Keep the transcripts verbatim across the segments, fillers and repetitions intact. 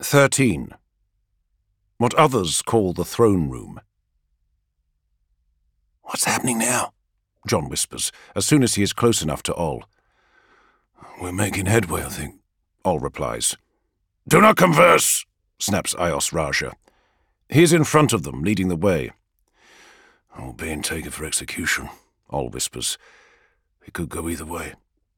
thirteen. What others call the throne room. "What's happening now?" John whispers, as soon as he is close enough to Ol. "We're making headway, I think," Ol replies. "Do not converse," snaps Ios Raja. He is in front of them, leading the way. "We're being taken for execution," Ol whispers. "It could go either way."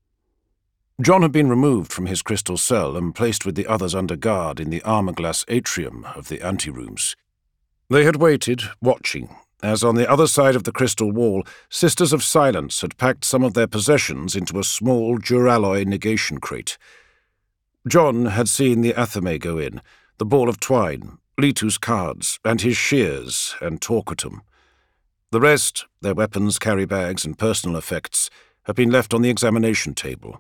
John had been removed from his crystal cell and placed with the others under guard in the armor-glass atrium of the anterooms. They had waited, watching, as on the other side of the crystal wall, Sisters of Silence had packed some of their possessions into a small duralloy negation crate. John had seen the athame go in, the ball of twine, Litu's cards, and his shears and torquatum. The rest, their weapons, carry bags, and personal effects, had been left on the examination table.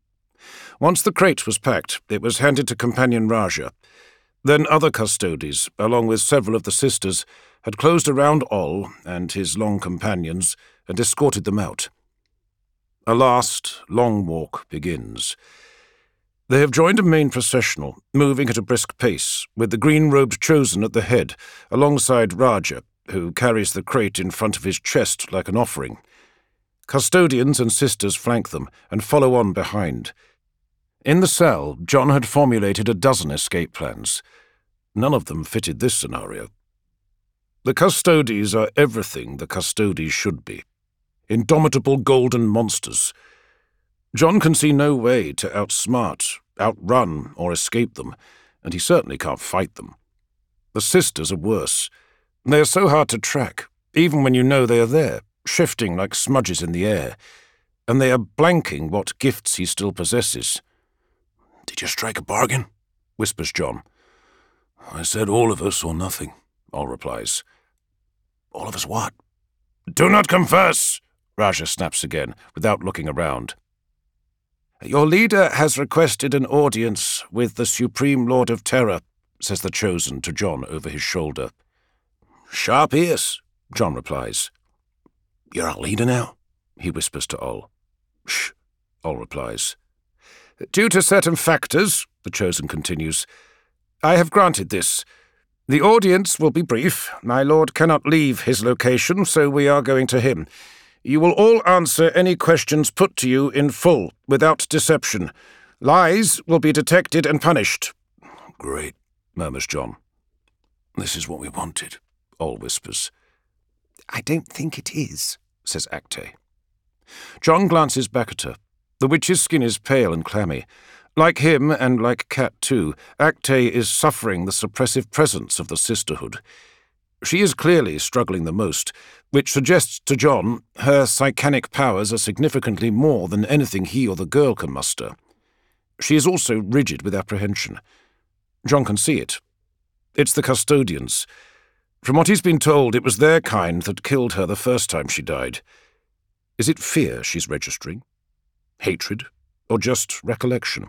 Once the crate was packed, it was handed to Companion Raja. Then other custodies, along with several of the sisters, had closed around Ol and his long companions and escorted them out. A last, long walk begins. They have joined a main processional, moving at a brisk pace, with the green-robed chosen at the head, alongside Raja, who carries the crate in front of his chest like an offering. Custodians and sisters flank them and follow on behind. In the cell, John had formulated a dozen escape plans. None of them fitted this scenario. The custodies are everything the custodies should be. Indomitable golden monsters. John can see no way to outsmart, outrun, or escape them, and he certainly can't fight them. The sisters are worse. They are so hard to track, even when you know they are there, shifting like smudges in the air, and they are blanking what gifts he still possesses. "Did you strike a bargain?" whispers John. "I said all of us or nothing," Ol replies. "All of us what?" "Do not converse," Raja snaps again, without looking around. "Your leader has requested an audience with the Supreme Lord of Terror," says the Chosen to John over his shoulder. "Sharp ears," John replies. "You're our leader now?" he whispers to Ol. "Shh," Ol replies. "Due to certain factors," the Chosen continues, "I have granted this. The audience will be brief. My lord cannot leave his location, so we are going to him. You will all answer any questions put to you in full, without deception. Lies will be detected and punished." "Great," murmurs John. "This is what we wanted," Ol whispers. "I don't think it is," says Acte. John glances back at her. The witch's skin is pale and clammy. Like him, and like Cat too, Acte is suffering the suppressive presence of the sisterhood. She is clearly struggling the most, which suggests to John her psychanic powers are significantly more than anything he or the girl can muster. She is also rigid with apprehension. John can see it. It's the custodians. From what he's been told, it was their kind that killed her the first time she died. Is it fear she's registering? Hatred? Or just recollection?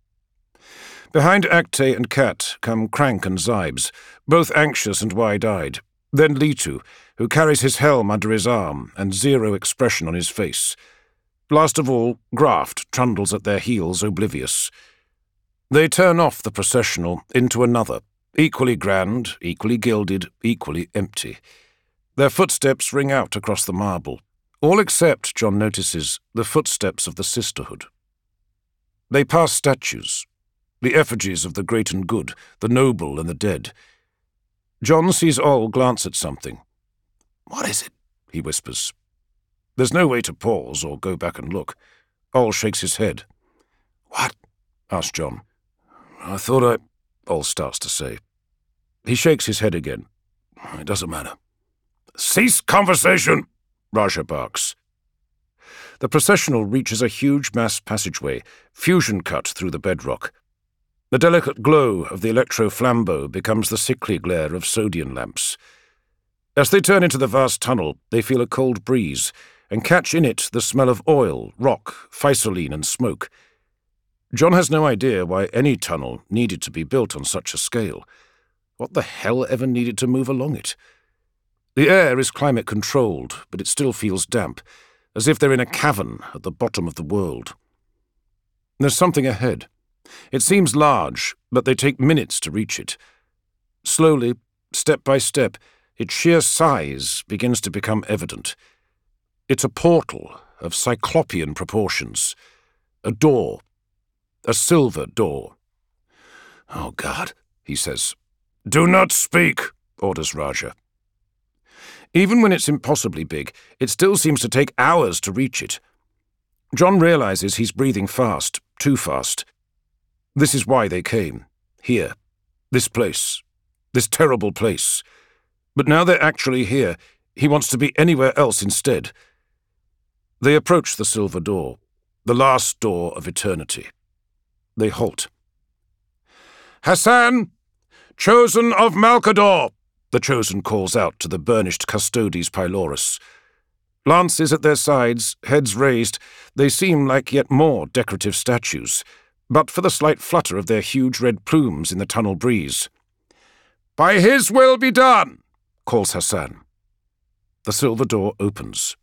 Behind Acte and Cat come Crank and Zybes, both anxious and wide-eyed. Then Litu, who carries his helm under his arm and zero expression on his face. Last of all, Graft trundles at their heels, oblivious. They turn off the processional into another, equally grand, equally gilded, equally empty. Their footsteps ring out across the marble, all except, John notices, the footsteps of the sisterhood. They pass statues, the effigies of the great and good, the noble and the dead. John sees Ol glance at something. "What is it?" he whispers. There's no way to pause or go back and look. Ol shakes his head. "What?" asks John. "I thought I—" Ol starts to say. He shakes his head again. "It doesn't matter." "Cease conversation!" Raja barks. The processional reaches a huge mass passageway, fusion-cut through the bedrock. The delicate glow of the electro-flambeau becomes the sickly glare of sodium lamps. As they turn into the vast tunnel, they feel a cold breeze, and catch in it the smell of oil, rock, physoline, and smoke. John has no idea why any tunnel needed to be built on such a scale. What the hell ever needed to move along it? The air is climate-controlled, but it still feels damp, as if they're in a cavern at the bottom of the world. There's something ahead, It seems large, but they take minutes to reach it. Slowly, step by step, its sheer size begins to become evident. It's a portal of cyclopean proportions. A door. A silver door. "Oh, God," he says. "Do not speak," orders Raja. Even when it's impossibly big, it still seems to take hours to reach it. John realizes he's breathing fast, too fast. This is why they came. Here. This place. This terrible place. But now they're actually here, he wants to be anywhere else instead. They approach the silver door, the last door of eternity. They halt. "Hassan, chosen of Malkador," the chosen calls out to the burnished Custodes Pylorus. Lances at their sides, heads raised, they seem like yet more decorative statues, but for the slight flutter of their huge red plumes in the tunnel breeze. "By his will be done," calls Hassan. The silver door opens.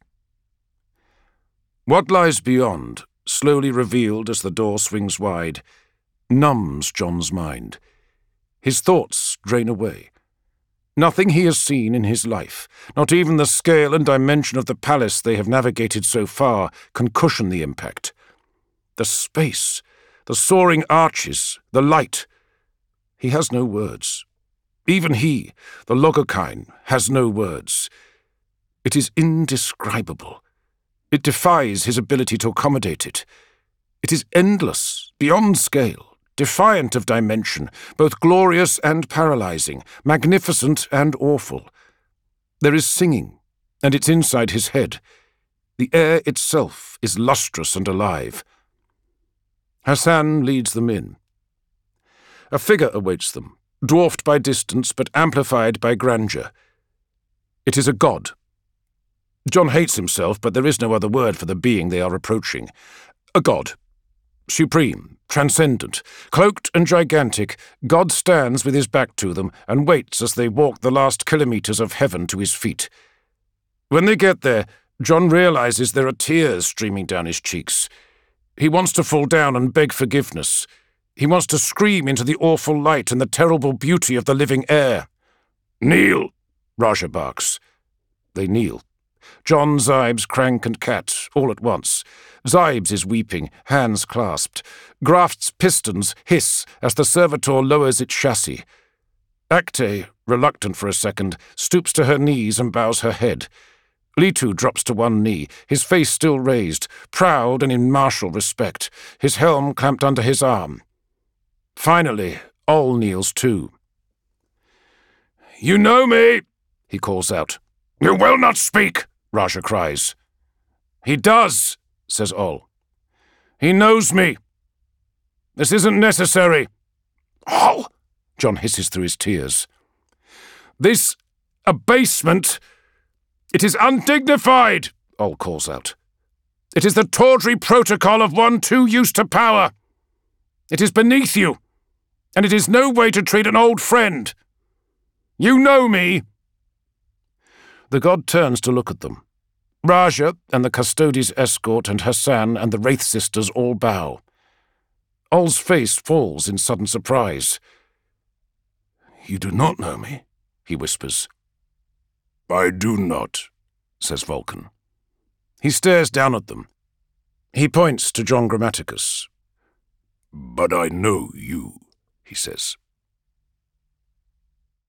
What lies beyond, slowly revealed as the door swings wide, numbs John's mind. His thoughts drain away. Nothing he has seen in his life, not even the scale and dimension of the palace they have navigated so far, can cushion the impact. The space, the soaring arches, the light. He has no words. Even he, the Logokine, has no words. It is indescribable. It defies his ability to accommodate it. It is endless, beyond scale. Defiant of dimension, both glorious and paralyzing, magnificent and awful. There is singing, and it's inside his head. The air itself is lustrous and alive. Hassan leads them in. A figure awaits them, dwarfed by distance but amplified by grandeur. It is a god. John hates himself, but there is no other word for the being they are approaching. A god. Supreme, transcendent, cloaked and gigantic, God stands with his back to them and waits as they walk the last kilometers of heaven to his feet. When they get there, John realizes there are tears streaming down his cheeks. He wants to fall down and beg forgiveness. He wants to scream into the awful light and the terrible beauty of the living air. "Kneel," Raja barks. They kneel. John, Zibes, Crank, and Cat, all at once. Zibes is weeping, hands clasped. Graft's pistons hiss as the servitor lowers its chassis. Acte, reluctant for a second, stoops to her knees and bows her head. Litu drops to one knee, his face still raised, proud and in martial respect, his helm clamped under his arm. Finally, Ol kneels too. "You know me," he calls out. "You will not speak," Raja cries. "He does," says Ol. "He knows me. This isn't necessary." "Ol!" John hisses through his tears. "This abasement, it is undignified," Ol calls out. "It is the tawdry protocol of one too used to power. It is beneath you, and it is no way to treat an old friend. You know me." The god turns to look at them. Raja and the Custodes escort and Hassan and the Wraith sisters all bow. Ol's face falls in sudden surprise. "You do not know me," he whispers. "I do not," says Vulcan. He stares down at them. He points to John Grammaticus. "But I know you," he says.